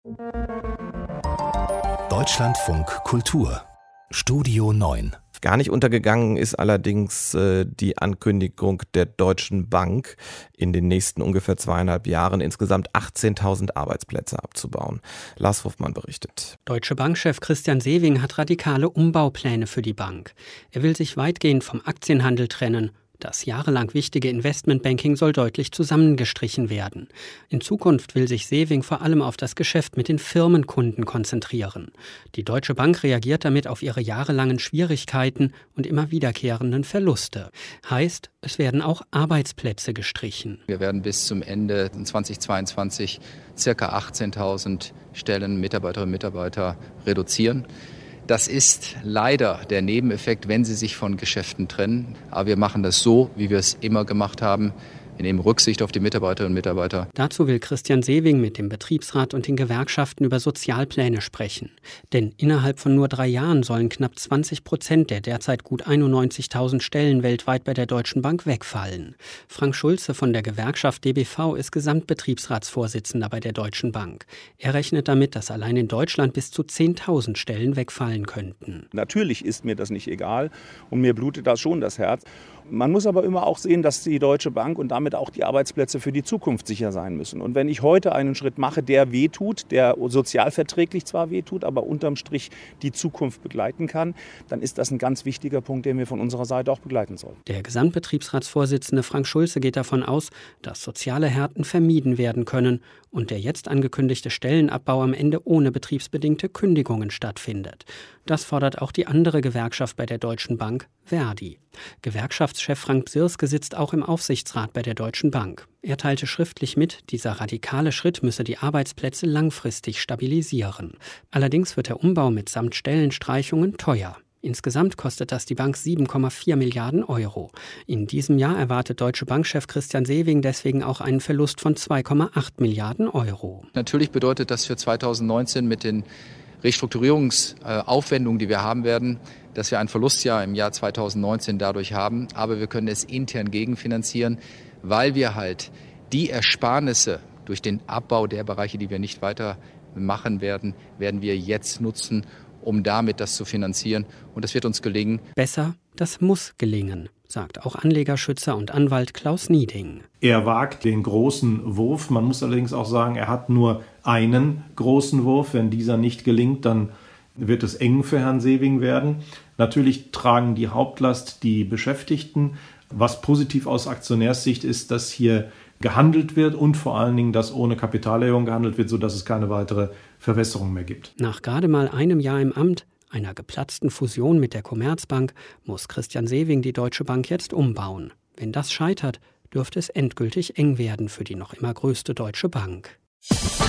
Deutschlandfunk Kultur Studio 9. Gar nicht untergegangen ist allerdings die Ankündigung der Deutschen Bank, in den nächsten ungefähr 2,5 Jahren insgesamt 18.000 Arbeitsplätze abzubauen. Lars Hofmann berichtet. Deutsche Bankchef Christian Sewing hat radikale Umbaupläne für die Bank. Er will sich weitgehend vom Aktienhandel trennen. Das jahrelang wichtige Investmentbanking soll deutlich zusammengestrichen werden. In Zukunft will sich Sewing vor allem auf das Geschäft mit den Firmenkunden konzentrieren. Die Deutsche Bank reagiert damit auf ihre jahrelangen Schwierigkeiten und immer wiederkehrenden Verluste. Heißt, es werden auch Arbeitsplätze gestrichen. Wir werden bis zum Ende 2022 ca. 18.000 Stellen, Mitarbeiterinnen und Mitarbeiter reduzieren. Das ist leider der Nebeneffekt, wenn Sie sich von Geschäften trennen. Aber wir machen das so, wie wir es immer gemacht haben. Wir nehmen Rücksicht auf die Mitarbeiterinnen und Mitarbeiter. Dazu will Christian Sewing mit dem Betriebsrat und den Gewerkschaften über Sozialpläne sprechen. Denn innerhalb von nur 3 Jahren sollen knapp 20% der derzeit gut 91.000 Stellen weltweit bei der Deutschen Bank wegfallen. Frank Schulze von der Gewerkschaft DBV ist Gesamtbetriebsratsvorsitzender bei der Deutschen Bank. Er rechnet damit, dass allein in Deutschland bis zu 10.000 Stellen wegfallen könnten. Natürlich ist mir das nicht egal und mir blutet das schon das Herz. Man muss aber immer auch sehen, dass die Deutsche Bank und damit auch die Arbeitsplätze für die Zukunft sicher sein müssen. Und wenn ich heute einen Schritt mache, der wehtut, der sozialverträglich zwar wehtut, aber unterm Strich die Zukunft begleiten kann, dann ist das ein ganz wichtiger Punkt, den wir von unserer Seite auch begleiten sollen. Der Gesamtbetriebsratsvorsitzende Frank Schulze geht davon aus, dass soziale Härten vermieden werden können und der jetzt angekündigte Stellenabbau am Ende ohne betriebsbedingte Kündigungen stattfindet. Das fordert auch die andere Gewerkschaft bei der Deutschen Bank, ver.di. Gewerkschaftschef Frank Bsirske sitzt auch im Aufsichtsrat bei der Deutschen Bank. Er teilte schriftlich mit, dieser radikale Schritt müsse die Arbeitsplätze langfristig stabilisieren. Allerdings wird der Umbau mitsamt Stellenstreichungen teuer. Insgesamt kostet das die Bank 7,4 Milliarden Euro. In diesem Jahr erwartet Deutsche Bankchef Christian Sewing deswegen auch einen Verlust von 2,8 Milliarden Euro. Natürlich bedeutet das für 2019 mit den Restrukturierungsaufwendungen, die wir haben werden, dass wir ein Verlustjahr im Jahr 2019 dadurch haben. Aber wir können es intern gegenfinanzieren, weil wir halt die Ersparnisse durch den Abbau der Bereiche, die wir nicht weiter machen werden, werden wir jetzt nutzen, um damit das zu finanzieren. Und das wird uns gelingen. Besser, das muss gelingen, sagt auch Anlegerschützer und Anwalt Klaus Nieding. Er wagt den großen Wurf. Man muss allerdings auch sagen, er hat nur einen großen Wurf. Wenn dieser nicht gelingt, dann wird es eng für Herrn Sewing werden. Natürlich tragen die Hauptlast die Beschäftigten. Was positiv aus Aktionärssicht ist, dass hier gehandelt wird und vor allen Dingen, dass ohne Kapitalerhöhung gehandelt wird, sodass es keine weitere Verwässerung mehr gibt. Nach gerade mal einem Jahr im Amt, einer geplatzten Fusion mit der Commerzbank, muss Christian Sewing die Deutsche Bank jetzt umbauen. Wenn das scheitert, dürfte es endgültig eng werden für die noch immer größte Deutsche Bank.